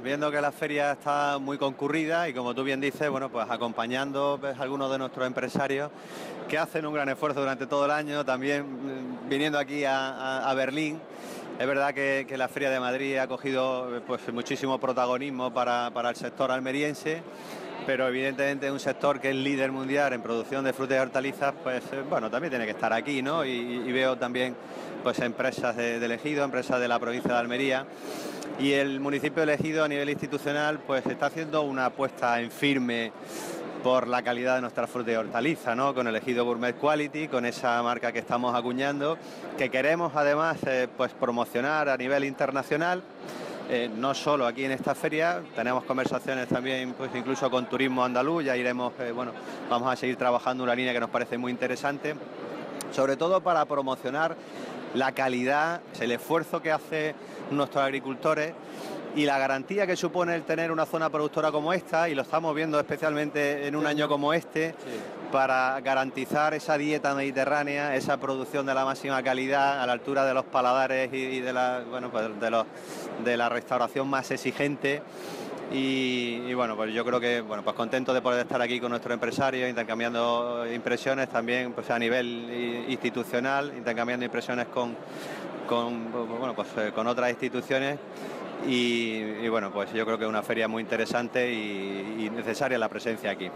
viendo que la feria está muy concurrida y como tú bien dices, bueno, pues acompañando pues, a algunos de nuestros empresarios que hacen un gran esfuerzo durante todo el año, también viniendo aquí a Berlín. Es verdad que la Feria de Madrid ha cogido pues muchísimo protagonismo para el sector almeriense, pero evidentemente un sector que es líder mundial en producción de frutas y hortalizas, pues bueno, también tiene que estar aquí, ¿no? Y veo también pues empresas del Ejido, empresas de la provincia de Almería, y el municipio de Ejido a nivel institucional pues está haciendo una apuesta en firme por la calidad de nuestras frutas y hortalizas, ¿no? Con el Ejido Gourmet Quality, con esa marca que estamos acuñando, que queremos además pues promocionar a nivel internacional. No solo aquí en esta feria, tenemos conversaciones también, pues incluso con Turismo Andaluz, ya iremos, bueno, vamos a seguir trabajando una línea que nos parece muy interesante, sobre todo para promocionar la calidad, el esfuerzo que hacen nuestros agricultores y la garantía que supone el tener una zona productora como esta, y lo estamos viendo especialmente en un año como este, para garantizar esa dieta mediterránea, esa producción de la máxima calidad a la altura de los paladares y de la, bueno, pues de la restauración más exigente. Y bueno, pues yo creo que bueno, pues contento de poder estar aquí con nuestros empresarios, intercambiando impresiones también pues a nivel institucional, intercambiando impresiones con otras instituciones. Y bueno, pues yo creo que es una feria muy interesante y necesaria la presencia aquí.